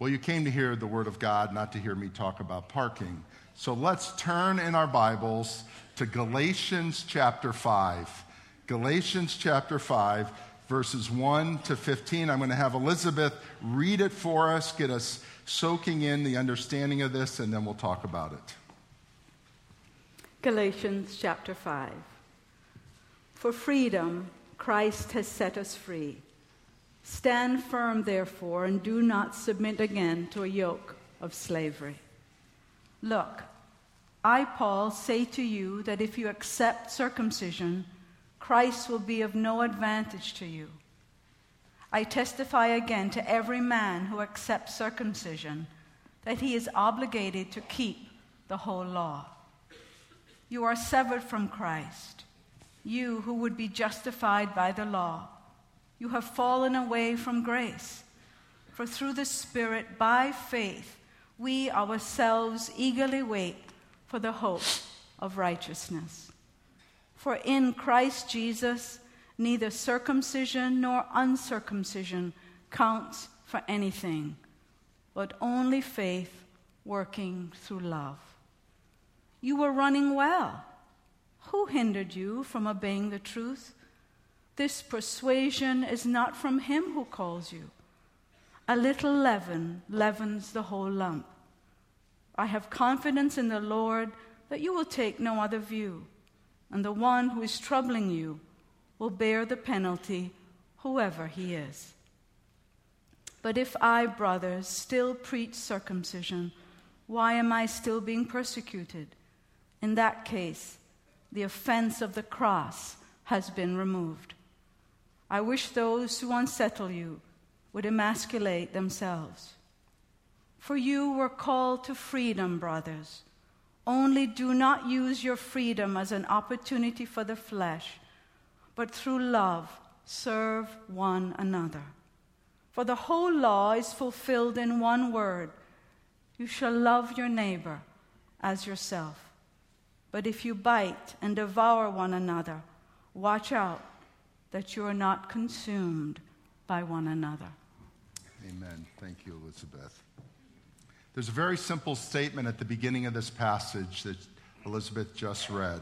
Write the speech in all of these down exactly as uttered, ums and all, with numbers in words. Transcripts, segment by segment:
Well, you came to hear the Word of God, not to hear me talk about parking. So let's turn in our Bibles to Galatians chapter five. Galatians chapter five, verses one to fifteen. I'm going to have Elizabeth read it for us, get us soaking in the understanding of this, and then we'll talk about it. Galatians chapter five. For freedom, Christ has set us free. Stand firm, therefore, and do not submit again to a yoke of slavery. Look, I, Paul, say to you that if you accept circumcision, Christ will be of no advantage to you. I testify again to every man who accepts circumcision that he is obligated to keep the whole law. You are severed from Christ, you who would be justified by the law. You have fallen away from grace. For through the Spirit, by faith, we ourselves eagerly wait for the hope of righteousness. For in Christ Jesus, neither circumcision nor uncircumcision counts for anything, but only faith working through love. You were running well. Who hindered you from obeying the truth? This persuasion is not from him who calls you. A little leaven leavens the whole lump. I have confidence in the Lord that you will take no other view, and the one who is troubling you will bear the penalty, whoever he is. But if I, brothers, still preach circumcision, why am I still being persecuted? In that case, the offense of the cross has been removed. I wish those who unsettle you would emasculate themselves. For you were called to freedom, brothers. Only do not use your freedom as an opportunity for the flesh, but through love serve one another. For the whole law is fulfilled in one word: you shall love your neighbor as yourself. But if you bite and devour one another, watch out that you are not consumed by one another. Amen. Thank you, Elizabeth. There's a very simple statement at the beginning of this passage that Elizabeth just read.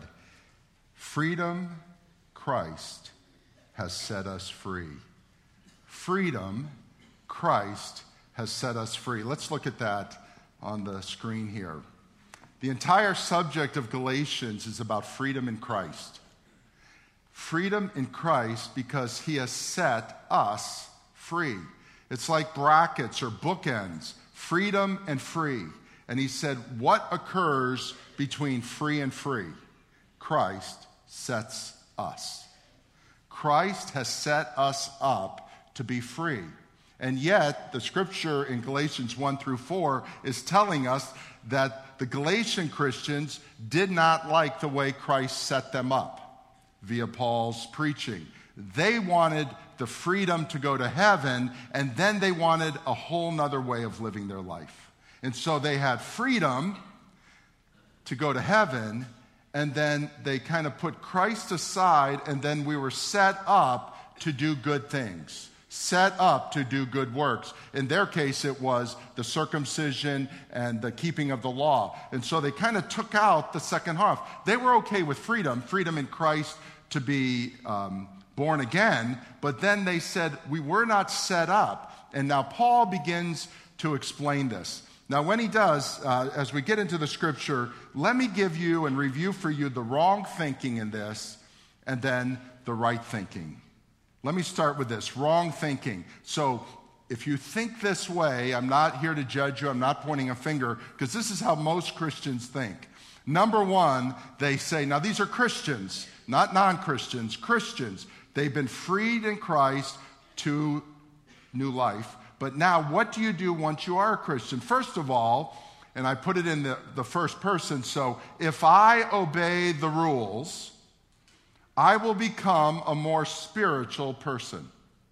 Freedom, Christ has set us free. Freedom, Christ has set us free. Let's look at that on the screen here. The entire subject of Galatians is about freedom in Christ. Freedom in Christ because he has set us free. It's like brackets or bookends, freedom and free. And he said, what occurs between free and free? Christ sets us. Christ has set us up to be free. And yet, the scripture in Galatians one through four is telling us that the Galatian Christians did not like the way Christ set them up via Paul's preaching. They wanted the freedom to go to heaven, and then they wanted a whole nother way of living their life. And so they had freedom to go to heaven, and then they kind of put Christ aside, and then we were set up to do good things. Set up to do good works. In their case, it was the circumcision and the keeping of the law. And so they kind of took out the second half. They were okay with freedom, freedom in Christ to be um, born again, but then they said, we were not set up. And now Paul begins to explain this. Now when he does, uh, as we get into the scripture, let me give you and review for you the wrong thinking in this, and then the right thinking. Let me start with this, wrong thinking. So if you think this way, I'm not here to judge you, I'm not pointing a finger, because this is how most Christians think. Number one, they say, now these are Christians, not non-Christians, Christians. They've been freed in Christ to new life. But now what do you do once you are a Christian? First of all, and I put it in the, the first person, so if I obey the rules, I will become a more spiritual person.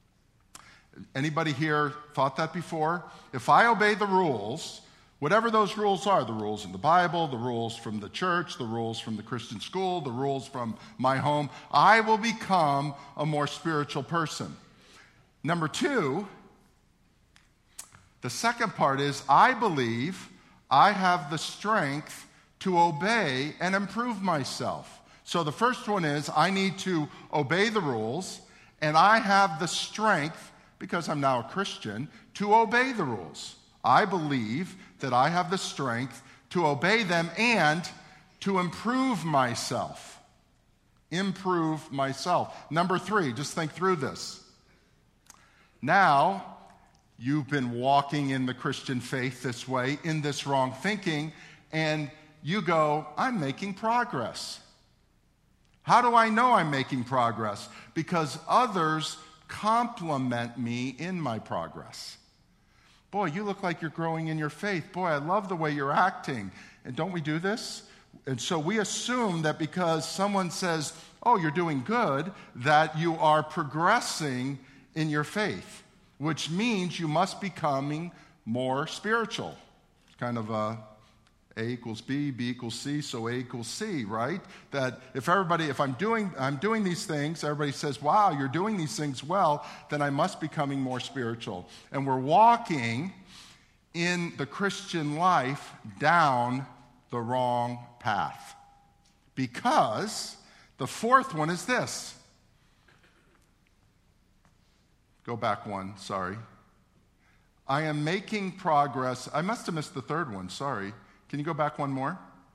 Anybody here thought that before? If I obey the rules, whatever those rules are, the rules in the Bible, the rules from the church, the rules from the Christian school, the rules from my home, I will become a more spiritual person. Number two, The second part is, I believe I have the strength to obey and improve myself. So the first one is, I need to obey the rules, and I have the strength, because I'm now a Christian, to obey the rules. I believe that I have the strength to obey them and to improve myself. Improve myself. Number three, just think through this. Now, you've been walking in the Christian faith this way, in this wrong thinking, and you go, I'm making progress. How do I know I'm making progress? Because others compliment me in my progress. Boy, you look like you're growing in your faith. Boy, I love the way you're acting. And don't we do this? And so we assume that because someone says, oh, you're doing good, that you are progressing in your faith, which means you must be becoming more spiritual. It's kind of a A equals B, B equals C, so A equals C, right? That if everybody, if I'm doing, I'm doing these things, everybody says, wow, you're doing these things well, then I must be becoming more spiritual. And we're walking in the Christian life down the wrong path. Because the fourth one is this. Go back one, sorry. I am making progress. I must have missed the third one, sorry. Can you go back one more?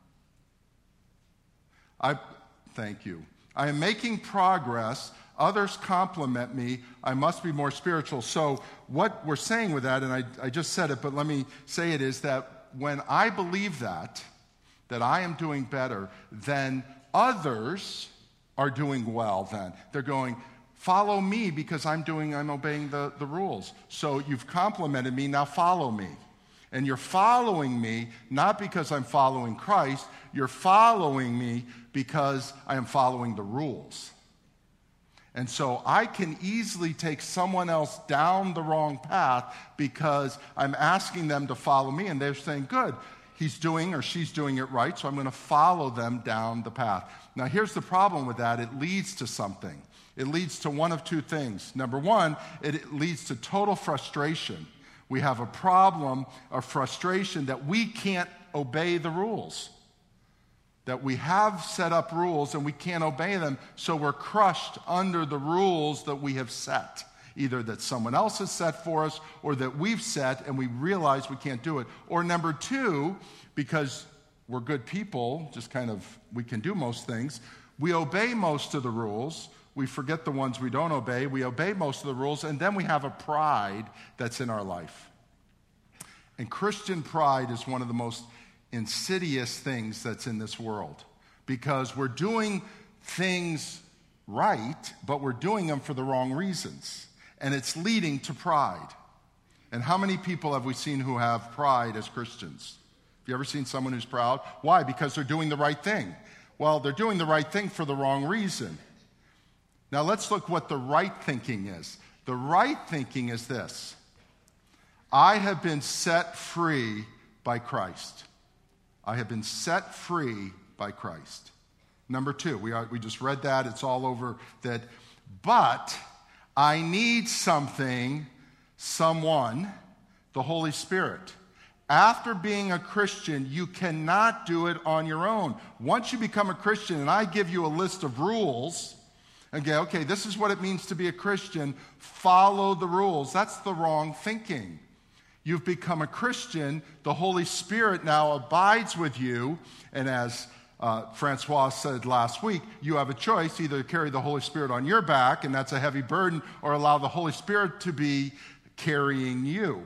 I thank you. I am making progress. Others compliment me. I must be more spiritual. So what we're saying with that, and I, I just said it, but let me say it, is that when I believe that, that I am doing better, then others are doing well then. They're going, follow me because I'm doing, I'm obeying the, the rules. So you've complimented me, now follow me. And you're following me not because I'm following Christ, you're following me because I am following the rules. And so I can easily take someone else down the wrong path because I'm asking them to follow me, and they're saying, good, he's doing or she's doing it right, so I'm going to follow them down the path. Now here's the problem with that. It leads to something. It leads to one of two things. Number one, it leads to total frustration. We have a problem of frustration that we can't obey the rules. That we have set up rules and we can't obey them, so we're crushed under the rules that we have set. Either that someone else has set for us or that we've set and we realize we can't do it. Or number two, because we're good people, just kind of, we can do most things, we obey most of the rules. We forget the ones we don't obey. We obey most of the rules, and then we have a pride that's in our life. And Christian pride is one of the most insidious things that's in this world, because we're doing things right, but we're doing them for the wrong reasons, and it's leading to pride. And how many people have we seen who have pride as Christians? Have you ever seen someone who's proud? Why? Because they're doing the right thing. Well, they're doing the right thing for the wrong reason. Now let's look what the right thinking is. The right thinking is this. I have been set free by Christ. I have been set free by Christ. Number two, we, are, we just read that. It's all over that. But I need something, someone, the Holy Spirit. After being a Christian, you cannot do it on your own. Once you become a Christian and I give you a list of rules, okay, okay, this is what it means to be a Christian, follow the rules. That's the wrong thinking. You've become a Christian, the Holy Spirit now abides with you, and as uh, Francois said last week, you have a choice, either carry the Holy Spirit on your back, and that's a heavy burden, or allow the Holy Spirit to be carrying you.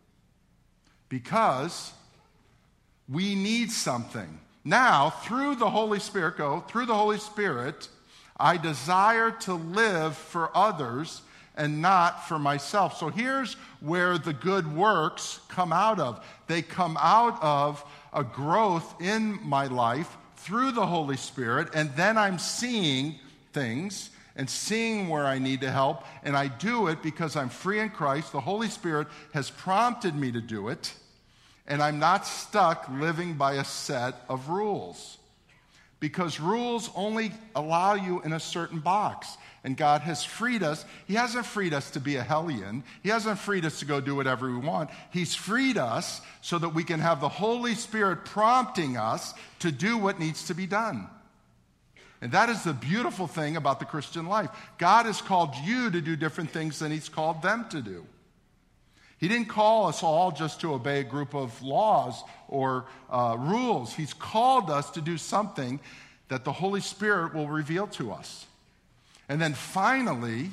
Because we need something. Now, through the Holy Spirit, go, through the Holy Spirit, I desire to live for others and not for myself. So here's where the good works come out of. They come out of a growth in my life through the Holy Spirit, and then I'm seeing things and seeing where I need to help, and I do it because I'm free in Christ. The Holy Spirit has prompted me to do it, and I'm not stuck living by a set of rules. because rules only allow you in a certain box. And God has freed us. He hasn't freed us to be a hellion. He hasn't freed us to go do whatever we want. He's freed us so that we can have the Holy Spirit prompting us to do what needs to be done. And that is the beautiful thing about the Christian life. God has called you to do different things than He's called them to do. He didn't call us all just to obey a group of laws or uh, rules. He's called us to do something that the Holy Spirit will reveal to us. And then finally,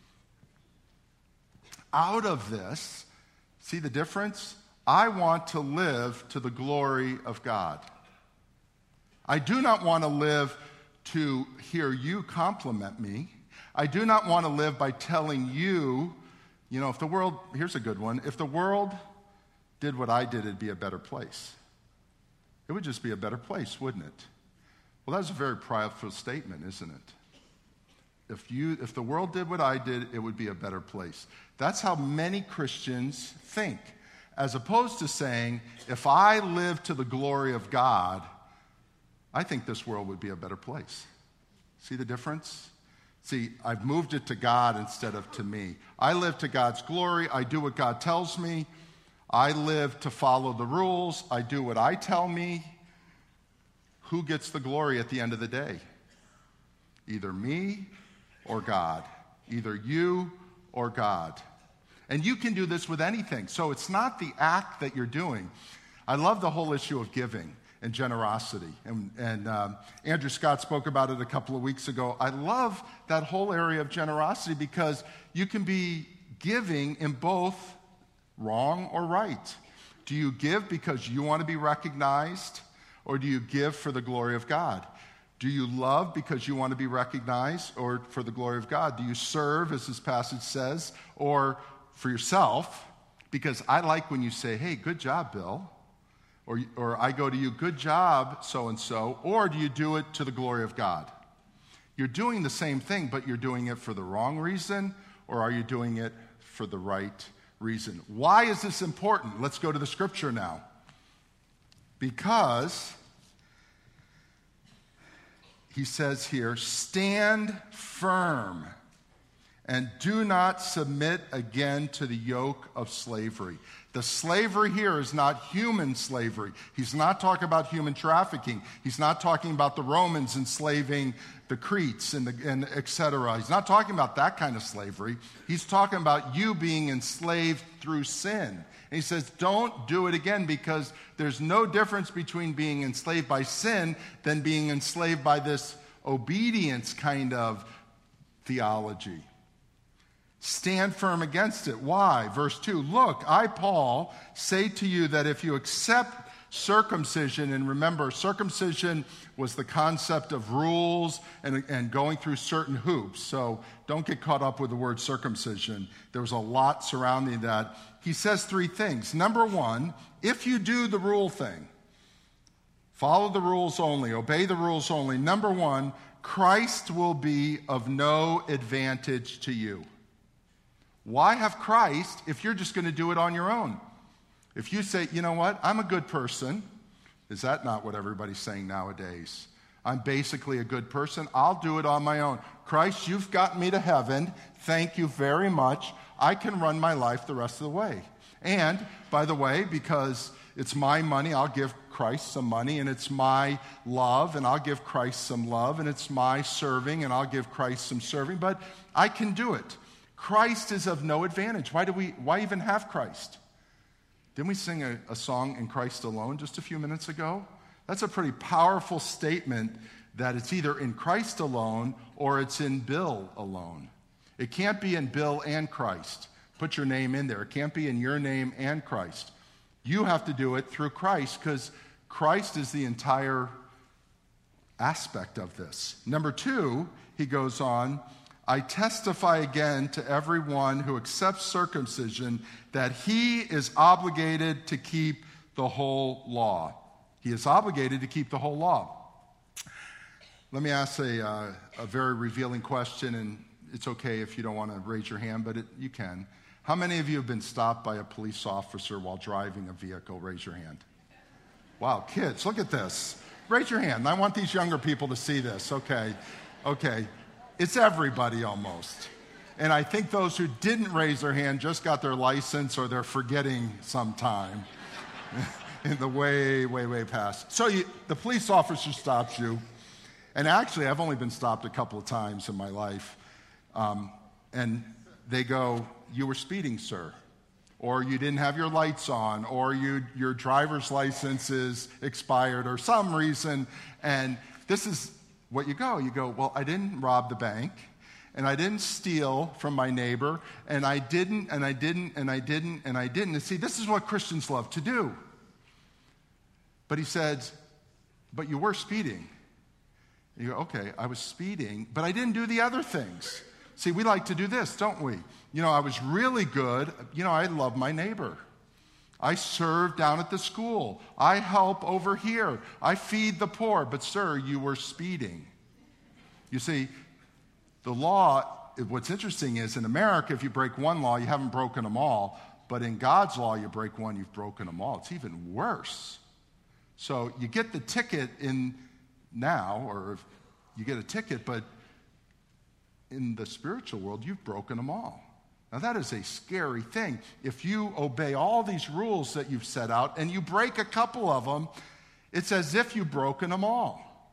out of this, see the difference? I want to live to the glory of God. I do not want to live to hear you compliment me. I do not want to live by telling you, you know, if the world, here's a good one, if the world did what I did, it'd be a better place. It would just be a better place, wouldn't it? Well, that's a very prideful statement, isn't it? If you, if the world did what I did, it would be a better place. That's how many Christians think, as opposed to saying, if I live to the glory of God, I think this world would be a better place. See the difference? See, I've moved it to God instead of to me. I live to God's glory. I do what God tells me. I live to follow the rules. I do what I tell me. Who gets the glory at the end of the day? Either me or God. Either you or God. And you can do this with anything. So it's not the act that you're doing. I love the whole issue of giving and generosity. And, and um, Andrew Scott spoke about it a couple of weeks ago. I love that whole area of generosity because you can be giving in both wrong or right. Do you give because you want to be recognized, or do you give for the glory of God? Do you love because you want to be recognized, or for the glory of God? Do you serve, as this passage says, or for yourself? Because I like when you say, hey, good job, Bill. Or, or I go to you, good job, so-and-so. Or do you do it to the glory of God? You're doing the same thing, but you're doing it for the wrong reason, or are you doing it for the right reason? Why is this important? Let's go to the scripture now. Because he says here, stand firm and do not submit again to the yoke of slavery. The slavery here is not human slavery. He's not talking about human trafficking. He's not talking about the Romans enslaving the Cretes and, the, and et cetera. He's not talking about that kind of slavery. He's talking about you being enslaved through sin. And he says, don't do it again, because there's no difference between being enslaved by sin than being enslaved by this obedience kind of theology. Stand firm against it. Why? Verse two, look, I, Paul, say to you that if you accept circumcision, and remember, circumcision was the concept of rules and, and going through certain hoops, so don't get caught up with the word circumcision. There was a lot surrounding that. He says three things. Number one, if you do the rule thing, follow the rules only, obey the rules only. Number one, Christ will be of no advantage to you. Why have Christ if you're just going to do it on your own? If you say, you know what, I'm a good person, is that not what everybody's saying nowadays? I'm basically a good person. I'll do it on my own. Christ, you've gotten me to heaven. Thank you very much. I can run my life the rest of the way. And, by the way, because it's my money, I'll give Christ some money, and it's my love, and I'll give Christ some love, and it's my serving, and I'll give Christ some serving, but I can do it. Christ is of no advantage. Why do we? Why even have Christ? Didn't we sing a, a song, In Christ Alone, just a few minutes ago? That's a pretty powerful statement that it's either in Christ alone or it's in Bill alone. It can't be in Bill and Christ. Put your name in there. It can't be in your name and Christ. You have to do it through Christ, because Christ is the entire aspect of this. Number two, he goes on, I testify again to everyone who accepts circumcision that he is obligated to keep the whole law. He is obligated to keep the whole law. Let me ask a, uh, a very revealing question, and it's okay if you don't want to raise your hand, but it, you can. How many of you have been stopped by a police officer while driving a vehicle? Raise your hand. Wow, kids, look at this. Raise your hand. I want these younger people to see this. Okay. Okay. It's everybody almost. And I think those who didn't raise their hand just got their license or they're forgetting sometime in the way, way, way past. So you, the police officer stops you. And actually, I've only been stopped a couple of times in my life. Um, and they go, "You were speeding, sir." Or you didn't have your lights on, or you, your driver's license is expired, or some reason. And this is what you go. You go, "Well, I didn't rob the bank, and I didn't steal from my neighbor, and I didn't, and I didn't, and I didn't, and I didn't." And see, this is what Christians love to do. But he said, "But you were speeding." You go, "Okay, I was speeding, but I didn't do the other things." See, we like to do this, don't we? You know, I was really good. You know, I love my neighbor. I serve down at the school. I help over here. I feed the poor. But, sir, you were speeding. You see, the law, what's interesting is in America, if you break one law, you haven't broken them all. But in God's law, you break one, you've broken them all. It's even worse. So you get the ticket in now, or you get a ticket, but in the spiritual world, you've broken them all. Now, that is a scary thing. If you obey all these rules that you've set out and you break a couple of them, it's as if you've broken them all.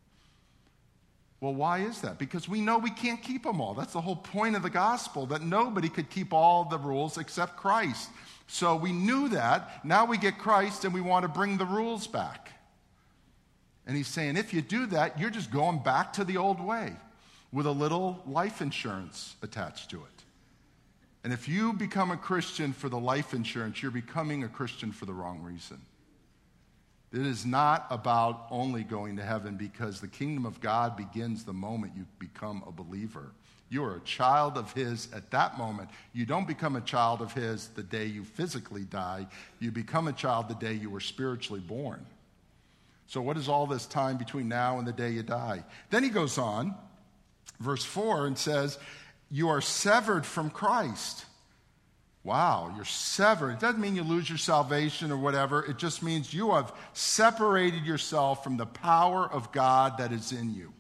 Well, why is that? Because we know we can't keep them all. That's the whole point of the gospel, that nobody could keep all the rules except Christ. So we knew that. Now we get Christ and we want to bring the rules back. And he's saying, if you do that, you're just going back to the old way with a little life insurance attached to it. And if you become a Christian for the life insurance, you're becoming a Christian for the wrong reason. It is not about only going to heaven, because the kingdom of God begins the moment you become a believer. You are a child of his at that moment. You don't become a child of his the day you physically die. You become a child the day you were spiritually born. So what is all this time between now and the day you die? Then he goes on, verse four, and says, "You are severed from Christ." Wow, you're severed. It doesn't mean you lose your salvation or whatever. It just means you have separated yourself from the power of God that is in you.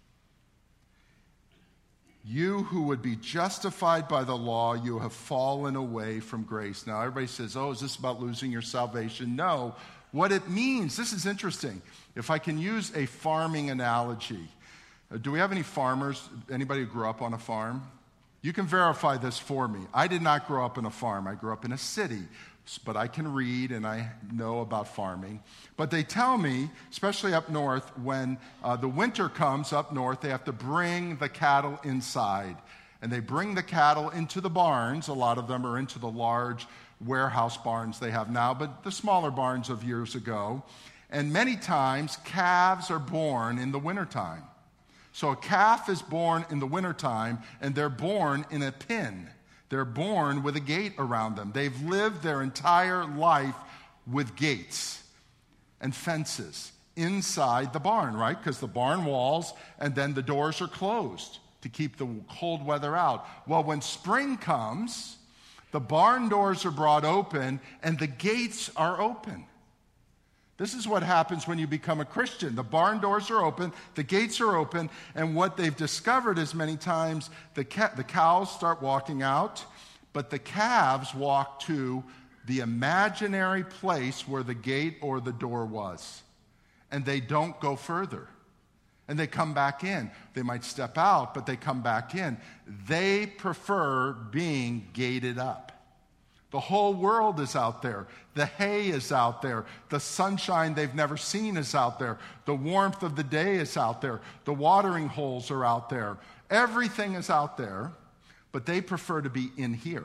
You who would be justified by the law, you have fallen away from grace. Now, everybody says, "Oh, is this about losing your salvation?" No. What it means, this is interesting. If I can use a farming analogy. Do we have any farmers? Anybody who grew up on a farm? You can verify this for me. I did not grow up in a farm. I grew up in a city. But I can read and I know about farming. But they tell me, especially up north, when uh, the winter comes up north, they have to bring the cattle inside. And they bring the cattle into the barns. A lot of them are into the large warehouse barns they have now, but the smaller barns of years ago. And many times, calves are born in the wintertime. So a calf is born in the wintertime, and they're born in a pen. They're born with a gate around them. They've lived their entire life with gates and fences inside the barn, right? Because the barn walls and then the doors are closed to keep the cold weather out. Well, when spring comes, the barn doors are brought open and the gates are open. This is what happens when you become a Christian. The barn doors are open, the gates are open, and what they've discovered is many times the, ca- the cows start walking out, but the calves walk to the imaginary place where the gate or the door was. And they don't go further. And they come back in. They might step out, but they come back in. They prefer being gated up. The whole world is out there. The hay is out there. The sunshine they've never seen is out there. The warmth of the day is out there. The watering holes are out there. Everything is out there, but they prefer to be in here,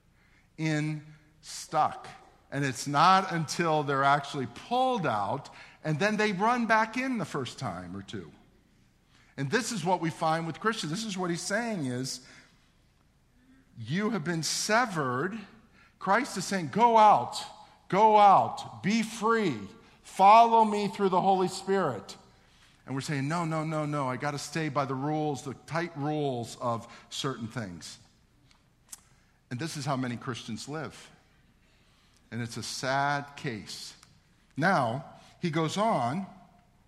in stuck. And it's not until they're actually pulled out, and then they run back in the first time or two. And this is what we find with Christians. This is what he's saying is, you have been severed. Christ is saying, go out, go out, be free, follow me through the Holy Spirit. And we're saying, no, no, no, no, I got to stay by the rules, the tight rules of certain things. And this is how many Christians live. And it's a sad case. Now, he goes on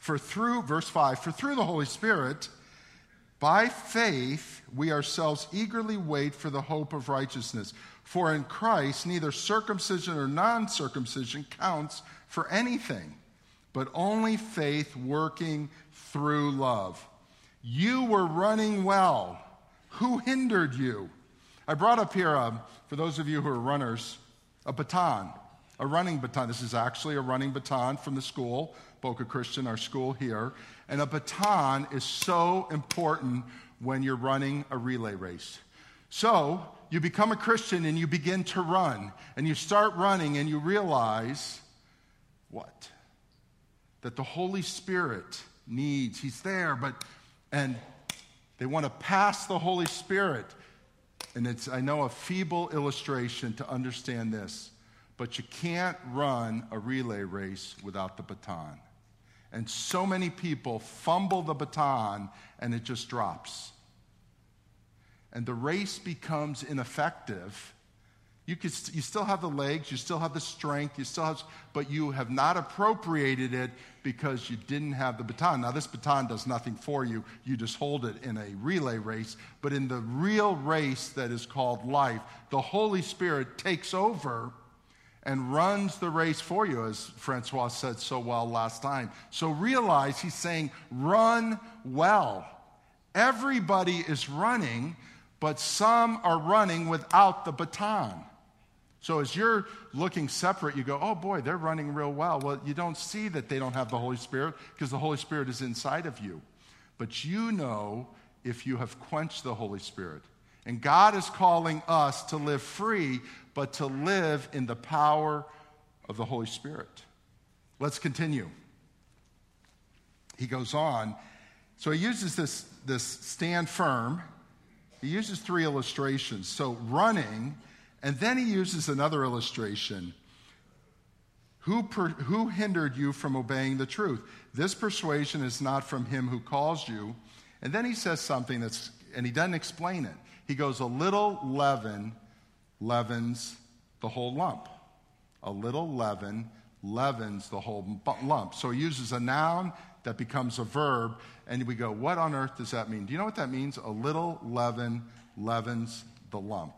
For through, verse five, for through the Holy Spirit, by faith, we ourselves eagerly wait for the hope of righteousness. For in Christ, neither circumcision or non-circumcision counts for anything, but only faith working through love. You were running well. Who hindered you? I brought up here, uh, for those of you who are runners, a baton, a running baton. This is actually a running baton from the school, Boca Christian, our school here. And a baton is so important when you're running a relay race. So you become a Christian and you begin to run. And you start running and you realize what? That the Holy Spirit needs. He's there, but, and they want to pass the Holy Spirit. And it's, I know, a feeble illustration to understand this, but you can't run a relay race without the baton. And so many people fumble the baton and it just drops. And the race becomes ineffective. You could, you still have the legs, you still have the strength, you still have, but you have not appropriated it because you didn't have the baton. Now, this baton does nothing for you. You just hold it in a relay race. But in the real race that is called life, the Holy Spirit takes over and runs the race for you, as Francois said so well last time. So realize he's saying, run well. Everybody is running, but some are running without the baton. So as you're looking separate, you go, oh boy, they're running real well. Well, you don't see that they don't have the Holy Spirit because the Holy Spirit is inside of you. But you know if you have quenched the Holy Spirit. And God is calling us to live free, but to live in the power of the Holy Spirit. Let's continue. He goes on. So he uses this, this stand firm. He uses three illustrations. So running, and then he uses another illustration. Who, per, who hindered you from obeying the truth? This persuasion is not from him who calls you. And then he says something that's, and he doesn't explain it. He goes, a little leaven leavens the whole lump. A little leaven leavens the whole lump. So he uses a noun that becomes a verb, and we go, what on earth does that mean? Do you know what that means? A little leaven leavens the lump.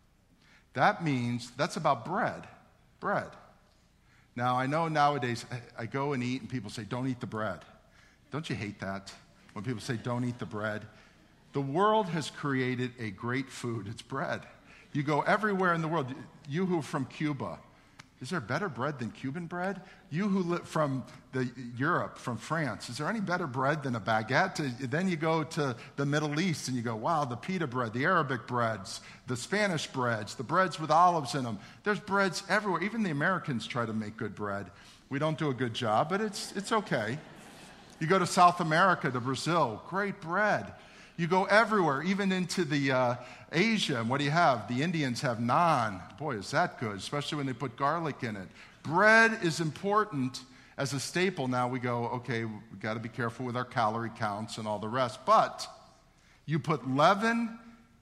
That means, that's about bread. Bread. Now, I know nowadays, I, I go and eat, and people say, don't eat the bread. Don't you hate that? When people say, don't eat the bread. The world has created a great food. It's bread. You go everywhere in the world. You who are from Cuba, is there better bread than Cuban bread? You who live from the, Europe, from France, is there any better bread than a baguette? Then you go to the Middle East and you go, wow, the pita bread, the Arabic breads, the Spanish breads, the breads with olives in them. There's breads everywhere. Even the Americans try to make good bread. We don't do a good job, but it's, it's okay. You go to South America, to Brazil, great bread. You go everywhere, even into the uh, Asia, and what do you have? The Indians have naan. Boy, is that good, especially when they put garlic in it. Bread is important as a staple. Now we go, okay, we've got to be careful with our calorie counts and all the rest. But you put leaven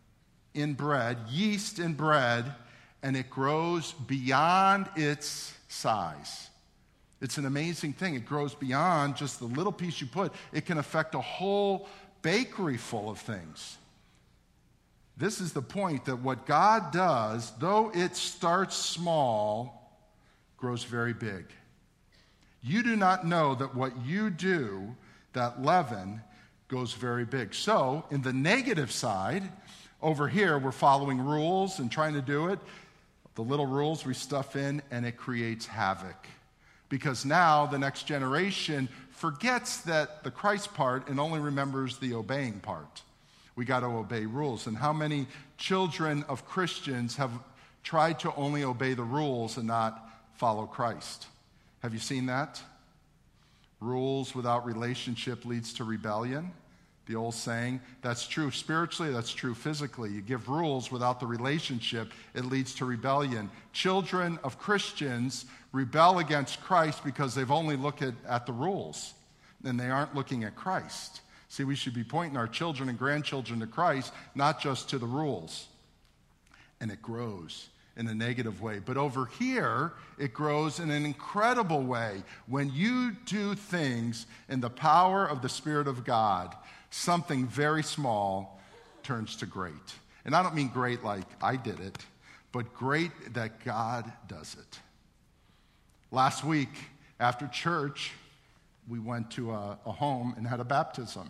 in bread, yeast in bread, and it grows beyond its size. It's an amazing thing. It grows beyond just the little piece you put. It can affect a whole bakery full of things. This is the point, that what God does, though it starts small, grows very big. You do not know that what you do, that leaven, goes very big. So, in the negative side, over here, we're following rules and trying to do it. The little rules we stuff in, and it creates havoc. Because now the next generation forgets that the Christ part and only remembers the obeying part. We got to obey rules. And how many children of Christians have tried to only obey the rules and not follow Christ? Have you seen that? Rules without relationship leads to rebellion. The old saying, that's true spiritually, that's true physically. You give rules without the relationship, it leads to rebellion. Children of Christians rebel against Christ because they've only looked at, at the rules, and they aren't looking at Christ. See, we should be pointing our children and grandchildren to Christ, not just to the rules. And it grows, in a negative way. But over here, it grows in an incredible way. When you do things in the power of the Spirit of God, something very small turns to great. And I don't mean great like I did it, but great that God does it. Last week, after church, we went to a, a home and had a baptism.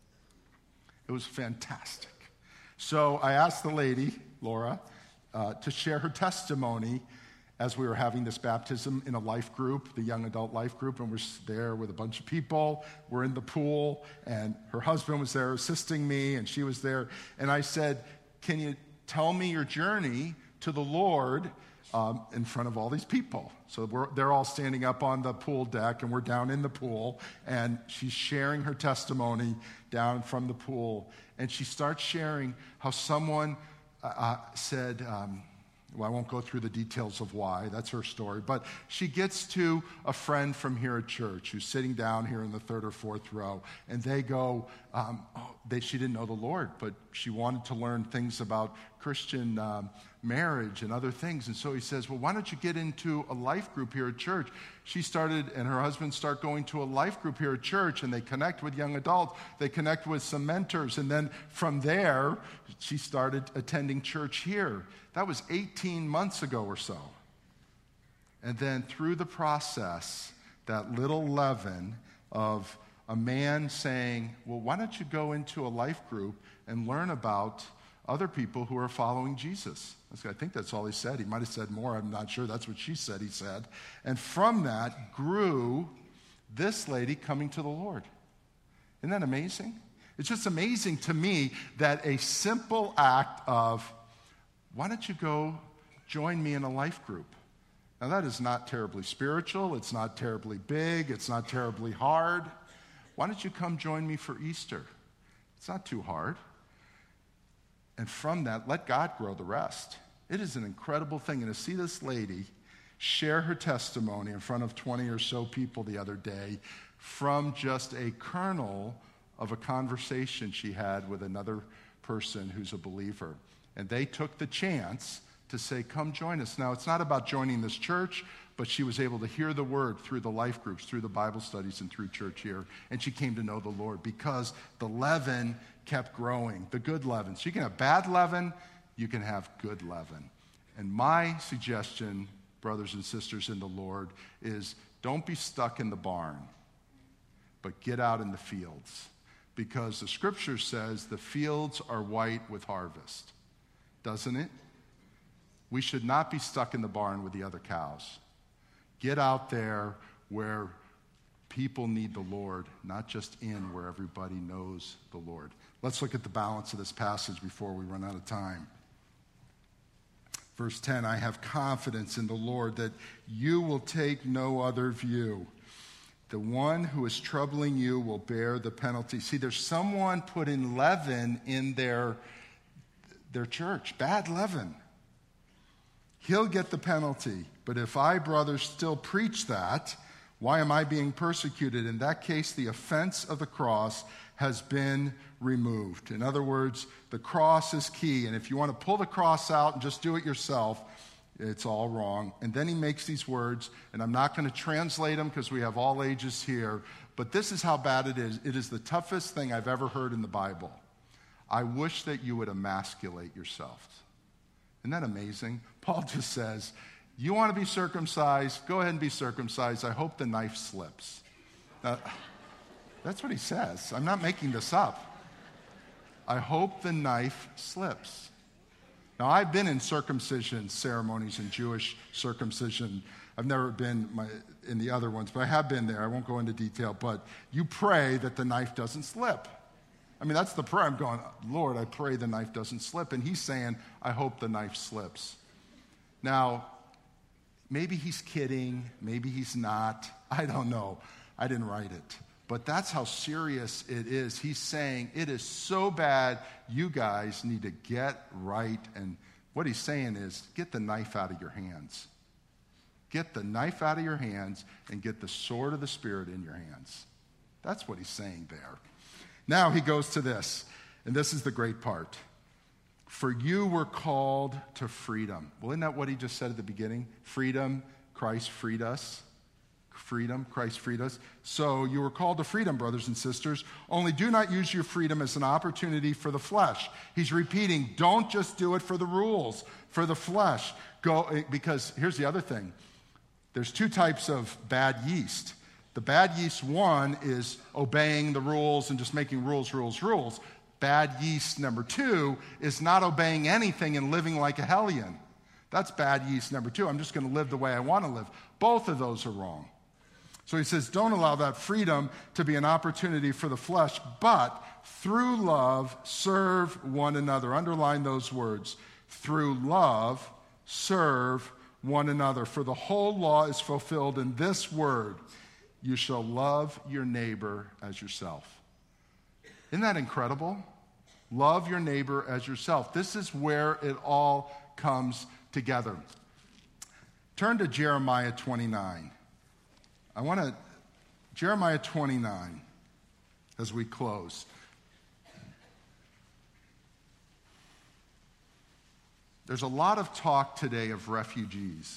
It was fantastic. So I asked the lady, Laura, uh, to share her testimony as we were having this baptism in a life group, the young adult life group, and we're there with a bunch of people. We're in the pool, and her husband was there assisting me, and she was there. And I said, can you tell me your journey to the Lord um, in front of all these people? So we're, they're all standing up on the pool deck, and we're down in the pool, and she's sharing her testimony down from the pool. And she starts sharing how someone uh, said, um, well, I won't go through the details of why. That's her story. But she gets to a friend from here at church who's sitting down here in the third or fourth row. And they go, um, oh, they, she didn't know the Lord, but she wanted to learn things about Christian um, marriage and other things. And so he says, well, why don't you get into a life group here at church? She started, and her husband start going to a life group here at church, and they connect with young adults. They connect with some mentors. And then from there, she started attending church here. That was eighteen months ago or so. And then through the process, that little leaven of a man saying, well, why don't you go into a life group and learn about other people who are following Jesus? I think that's all he said. He might have said more. I'm not sure. That's what she said he said. And from that grew this lady coming to the Lord. Isn't that amazing? It's just amazing to me that a simple act of, why don't you go join me in a life group? Now, that is not terribly spiritual. It's not terribly big. It's not terribly hard. Why don't you come join me for Easter? It's not too hard. And from that, let God grow the rest. It is an incredible thing. And to see this lady share her testimony in front of twenty or so people the other day from just a kernel of a conversation she had with another person who's a believer. And they took the chance to say, come join us. Now, it's not about joining this church, but she was able to hear the word through the life groups, through the Bible studies, and through church here. And she came to know the Lord because the leaven kept growing, the good leaven. So you can have bad leaven, you can have good leaven. And my suggestion, brothers and sisters in the Lord, is don't be stuck in the barn, but get out in the fields. Because the scripture says the fields are white with harvest, doesn't it? We should not be stuck in the barn with the other cows. Get out there where people need the Lord, not just in where everybody knows the Lord. Let's look at the balance of this passage before we run out of time. Verse ten, I have confidence in the Lord that you will take no other view. The one who is troubling you will bear the penalty. See, there's someone putting leaven in their, their church, bad leaven. He'll get the penalty. But if I, brothers, still preach that, why am I being persecuted? In that case, the offense of the cross has been removed. In other words, the cross is key. And if you want to pull the cross out and just do it yourself, it's all wrong. And then he makes these words, and I'm not going to translate them because we have all ages here, but this is how bad it is. It is the toughest thing I've ever heard in the Bible. I wish that you would emasculate yourself. Isn't that amazing? Paul just says, you want to be circumcised? Go ahead and be circumcised. I hope the knife slips. Now, that's what he says. I'm not making this up. I hope the knife slips. Now, I've been in circumcision ceremonies and Jewish circumcision. I've never been my, in the other ones, but I have been there. I won't go into detail, but you pray that the knife doesn't slip. I mean, that's the prayer. I'm going, Lord, I pray the knife doesn't slip. And he's saying, I hope the knife slips. Now, maybe he's kidding. Maybe he's not. I don't know. I didn't write it. But that's how serious it is. He's saying it is so bad, you guys need to get right. And what he's saying is, get the knife out of your hands. Get the knife out of your hands and get the sword of the Spirit in your hands. That's what he's saying there. Now he goes to this, and this is the great part. For you were called to freedom. Well, isn't that what he just said at the beginning? Freedom, Christ freed us. Freedom, Christ freed us. So you were called to freedom, brothers and sisters. Only do not use your freedom as an opportunity for the flesh. He's repeating, don't just do it for the rules, for the flesh. Go, because here's the other thing. There's two types of bad yeast. The bad yeast one is obeying the rules and just making rules, rules, rules. Bad yeast number two is not obeying anything and living like a hellion. That's bad yeast number two. I'm just going to live the way I want to live. Both of those are wrong. So he says, don't allow that freedom to be an opportunity for the flesh, but through love, serve one another. Underline those words. Through love, serve one another. For the whole law is fulfilled in this word: you shall love your neighbor as yourself. Isn't that incredible? Love your neighbor as yourself. This is where it all comes together. Turn to Jeremiah twenty-nine. I want to, Jeremiah twenty-nine, as we close. There's a lot of talk today of refugees.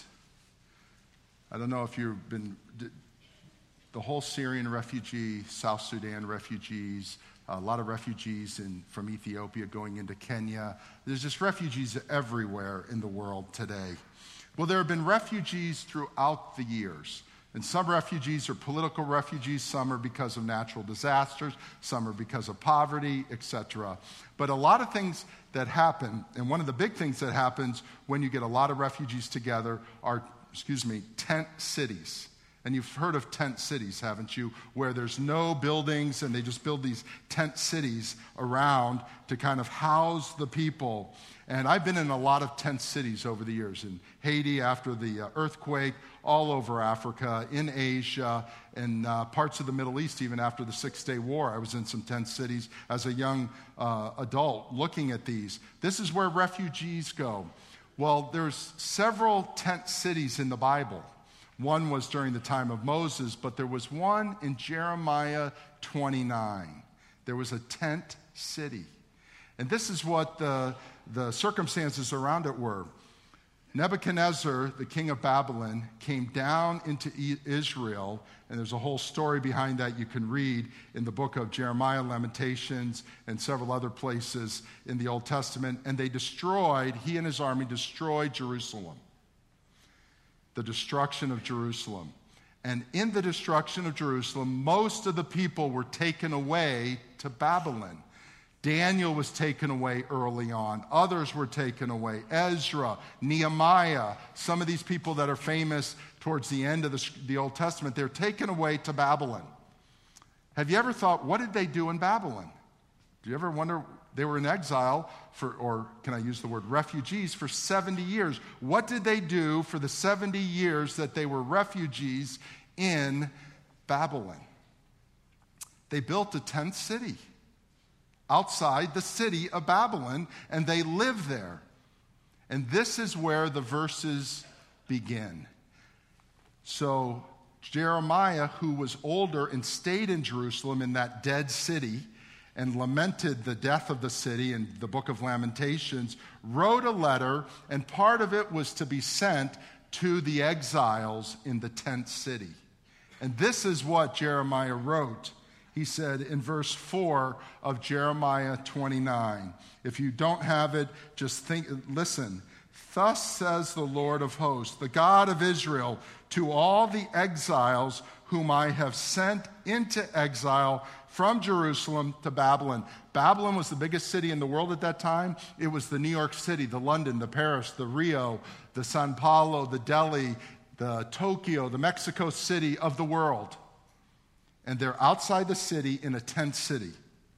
I don't know if you've been, the whole Syrian refugee, South Sudan refugees, a lot of refugees in, from Ethiopia going into Kenya. There's just refugees everywhere in the world today. Well, there have been refugees throughout the years. And some refugees are political refugees, some are because of natural disasters, some are because of poverty, et cetera. But a lot of things that happen, and one of the big things that happens when you get a lot of refugees together are, excuse me, tent cities. And you've heard of tent cities, haven't you? Where there's no buildings and they just build these tent cities around to kind of house the people. And I've been in a lot of tent cities over the years, in Haiti after the uh, earthquake, all over Africa, in Asia, and uh, parts of the Middle East, even after the Six-Day War. I was in some tent cities as a young uh, adult looking at these. This is where refugees go. Well, there's several tent cities in the Bible. One was during the time of Moses, but there was one in Jeremiah twenty-nine. There was a tent city. And this is what the, the circumstances around it were. Nebuchadnezzar, the king of Babylon, came down into Israel, and there's a whole story behind that you can read in the book of Jeremiah, Lamentations, and several other places in the Old Testament. And they destroyed, he and his army destroyed Jerusalem. The destruction of Jerusalem. And in the destruction of Jerusalem, most of the people were taken away to Babylon. Daniel was taken away early on. Others were taken away. Ezra, Nehemiah, some of these people that are famous towards the end of the, the Old Testament, they're taken away to Babylon. Have you ever thought, what did they do in Babylon? Do you ever wonder? They were in exile for, or can I use the word refugees, for seventy years. What did they do for the seventy years that they were refugees in Babylon? They built a tent city outside the city of Babylon, and they lived there. And this is where the verses begin. So Jeremiah, who was older and stayed in Jerusalem in that dead city, and lamented the death of the city in the book of Lamentations, wrote a letter, and part of it was to be sent to the exiles in the tent city. And this is what Jeremiah wrote. He said in verse four of Jeremiah twenty-nine. If you don't have it, just think, listen. Thus says the Lord of hosts, the God of Israel, to all the exiles whom I have sent into exile from Jerusalem to Babylon. Babylon was the biggest city in the world at that time. It was the New York City, the London, the Paris, the Rio, the Sao Paulo, the Delhi, the Tokyo, the Mexico City of the world. And they're outside the city in a tent city.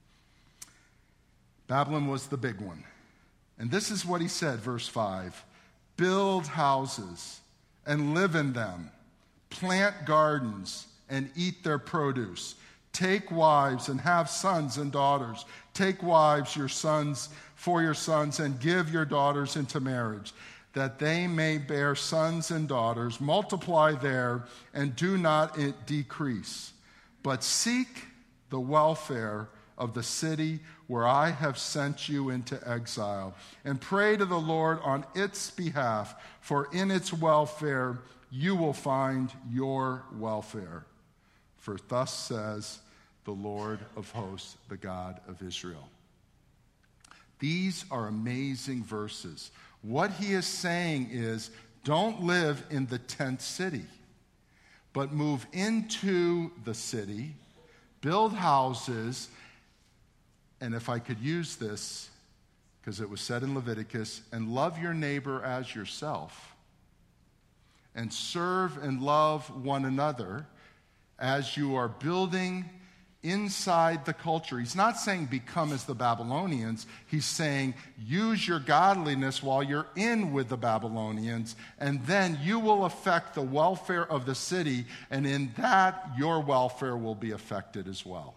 Babylon was the big one. And this is what he said, verse five. Build houses and live in them. Plant gardens and eat their produce. Take wives and have sons and daughters. Take wives your sons for your sons and give your daughters into marriage, that they may bear sons and daughters. Multiply there and do not decrease, but seek the welfare of the city where I have sent you into exile, and pray to the Lord on its behalf, for in its welfare you will find your welfare. For thus says the Lord of hosts, the God of Israel." These are amazing verses. What he is saying is, don't live in the tent city, but move into the city, build houses, and if I could use this, because it was said in Leviticus, and love your neighbor as yourself, and serve and love one another as you are building inside the culture. He's not saying become as the Babylonians. He's saying use your godliness while you're in with the Babylonians, and then you will affect the welfare of the city, and in that your welfare will be affected as well.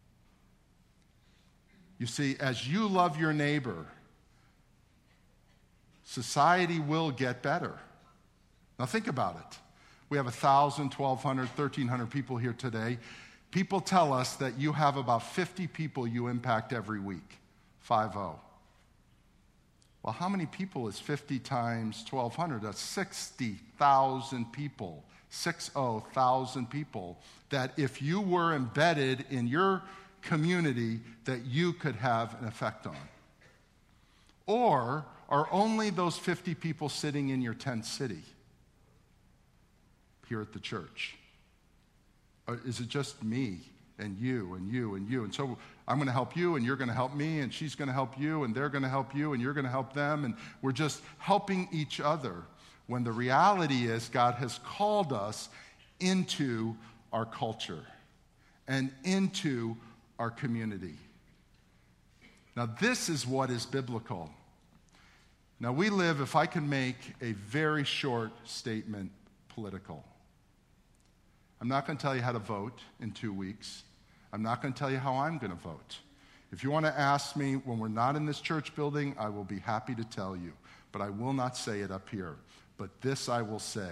You see, as you love your neighbor, society will get better. Now think about it. We have one thousand, twelve hundred, thirteen hundred people here today. People tell us that you have about fifty people you impact every week. five oh. Well, how many people is fifty times twelve hundred? That's sixty thousand people. sixty thousand people that if you were embedded in your community that you could have an effect on. Or are only those fifty people sitting in your tent city here at the church? Or is it just me and you and you and you? And so I'm going to help you and you're going to help me and she's going to help you and they're going to help you and you're going to help them, and we're just helping each other, when the reality is God has called us into our culture and into our community. Now this is what is biblical. Now we live, if I can make a very short statement, political. I'm not going to tell you how to vote in two weeks. I'm not going to tell you how I'm going to vote. If you want to ask me when we're not in this church building, I will be happy to tell you. But I will not say it up here. But this I will say.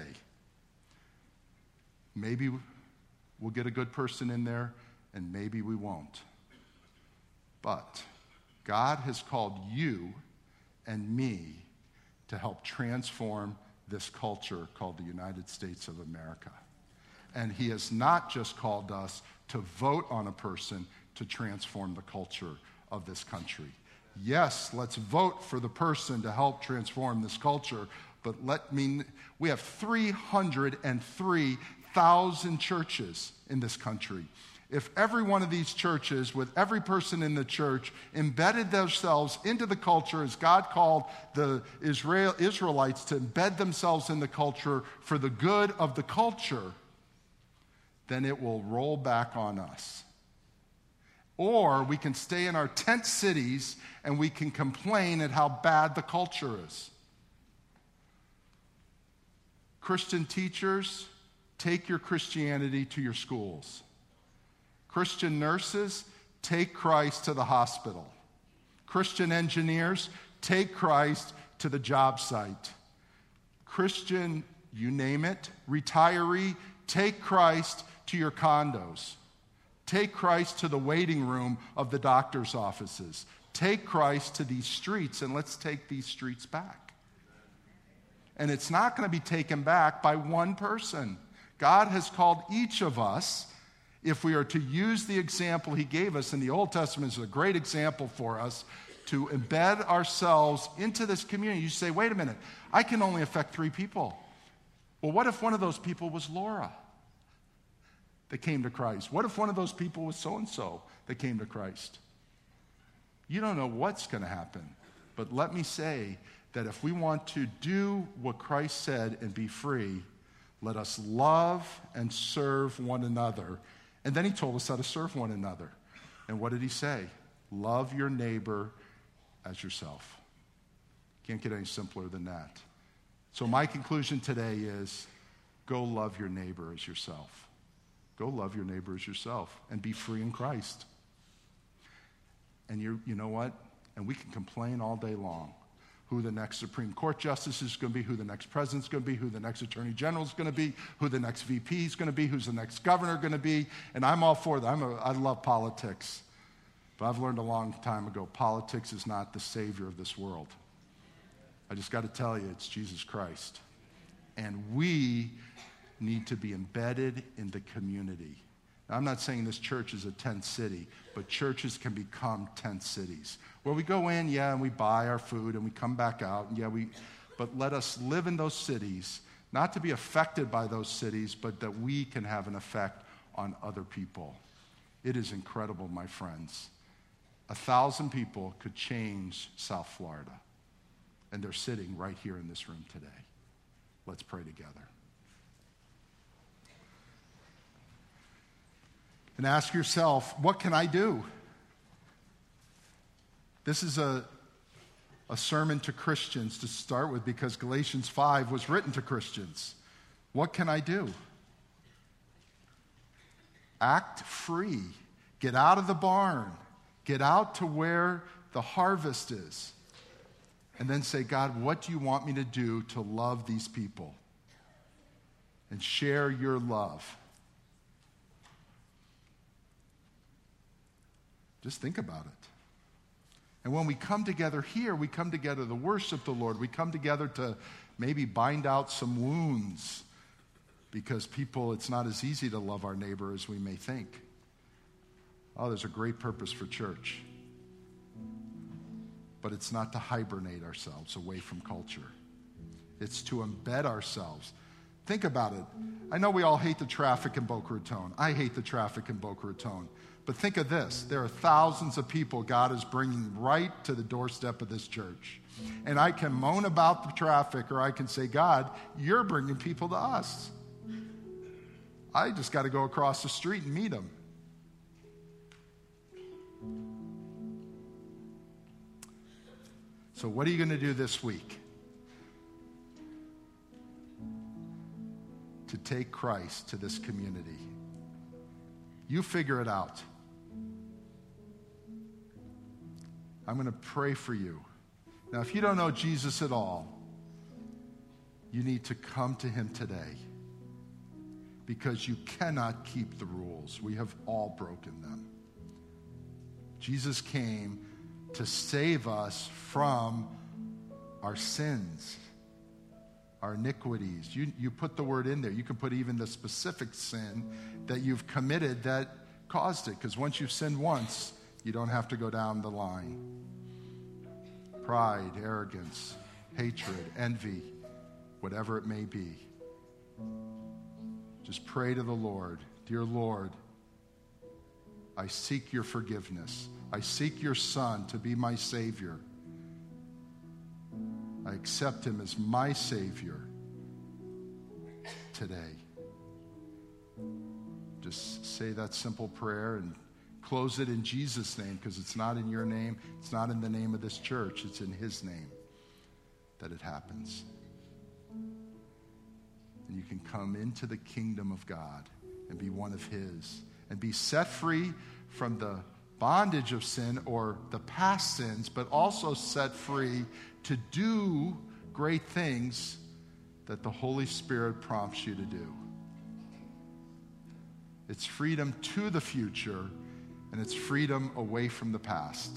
Maybe we'll get a good person in there, and maybe we won't. But God has called you and me to help transform this culture called the United States of America. And he has not just called us to vote on a person to transform the culture of this country. Yes, let's vote for the person to help transform this culture, but let me, we have three hundred three thousand churches in this country. If every one of these churches, with every person in the church, embedded themselves into the culture as God called the Israel, Israelites to embed themselves in the culture for the good of the culture, then it will roll back on us. Or we can stay in our tent cities and we can complain at how bad the culture is. Christian teachers, take your Christianity to your schools. Christian nurses, take Christ to the hospital. Christian engineers, take Christ to the job site. Christian, you name it, retiree, take Christ to your condos. Take Christ to the waiting room of the doctor's offices. Take Christ to these streets, and let's take these streets back. And it's not going to be taken back by one person. God has called each of us, if we are to use the example he gave us in the Old Testament, is a great example for us, to embed ourselves into this community. You say, wait a minute, I can only affect three people. Well, what if one of those people was Laura that came to Christ? What if one of those people was so-and-so that came to Christ? You don't know what's going to happen. But let me say that if we want to do what Christ said and be free, let us love and serve one another. And then he told us how to serve one another. And what did he say? Love your neighbor as yourself. Can't get any simpler than that. So my conclusion today is, go love your neighbor as yourself. Go love your neighbor as yourself and be free in Christ. And you you know what? And we can complain all day long who the next Supreme Court justice is going to be, who the next president's going to be, who the next attorney general is going to be, who the next V P is going to be, who's the next governor going to be. And I'm all for that. I'm a, I love politics. But I've learned a long time ago, politics is not the savior of this world. I just got to tell you, it's Jesus Christ. And we need to be embedded in the community. Now, I'm not saying this church is a tent city, but churches can become tent cities. Where we go in, yeah, and we buy our food, and we come back out, and yeah, we, but let us live in those cities, not to be affected by those cities, but that we can have an effect on other people. It is incredible, my friends. A thousand people could change South Florida. And they're sitting right here in this room today. Let's pray together. And ask yourself, what can I do? This is a, a sermon to Christians to start with, because Galatians five was written to Christians. What can I do? Act free. Get out of the barn. Get out to where the harvest is. And then say, God, what do you want me to do to love these people? And share your love. Just think about it. And when we come together here, we come together to worship the Lord. We come together to maybe bind out some wounds, because people, it's not as easy to love our neighbor as we may think. Oh, there's a great purpose for church. But it's not to hibernate ourselves away from culture. It's to embed ourselves. Think about it. I know we all hate the traffic in Boca Raton. I hate the traffic in Boca Raton. But think of this. There are thousands of people God is bringing right to the doorstep of this church. And I can moan about the traffic, or I can say, God, you're bringing people to us. I just got to go across the street and meet them. So what are you going to do this week to take Christ to this community? You figure it out. I'm going to pray for you. Now, if you don't know Jesus at all, you need to come to him today, because you cannot keep the rules. We have all broken them. Jesus came to save us from our sins, our iniquities. You, you put the word in there. You can put even the specific sin that you've committed that caused it, because once you've sinned once, you don't have to go down the line. Pride, arrogance, hatred, envy, whatever it may be. Just pray to the Lord. Dear Lord, I seek your forgiveness. I seek your Son to be my Savior. I accept him as my Savior today. Just say that simple prayer and close it in Jesus' name, because it's not in your name. It's not in the name of this church. It's in his name that it happens. And you can come into the kingdom of God and be one of his and be set free from the bondage of sin or the past sins, but also set free to do great things that the Holy Spirit prompts you to do. It's freedom to the future, and it's freedom away from the past.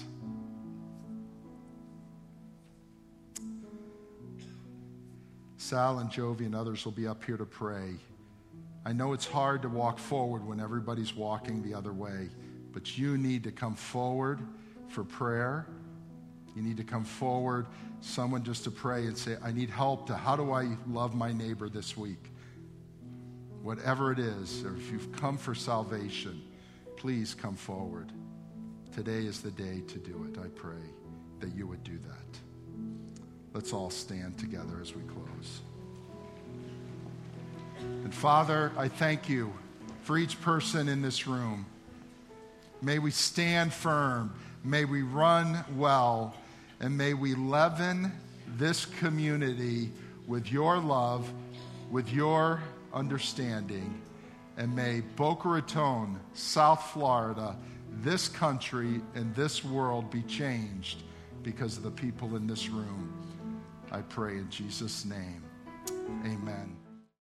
Sal and Jovi and others will be up here to pray. I know it's hard to walk forward when everybody's walking the other way, but you need to come forward for prayer. You need to come forward, someone just to pray and say, I need help to how do I love my neighbor this week? Whatever it is, or if you've come for salvation, please come forward. Today is the day to do it. I pray that you would do that. Let's all stand together as we close. And Father, I thank you for each person in this room. May we stand firm. May we run well. And may we leaven this community with your love, with your understanding. And may Boca Raton, South Florida, this country, and this world be changed because of the people in this room. I pray in Jesus' name. Amen.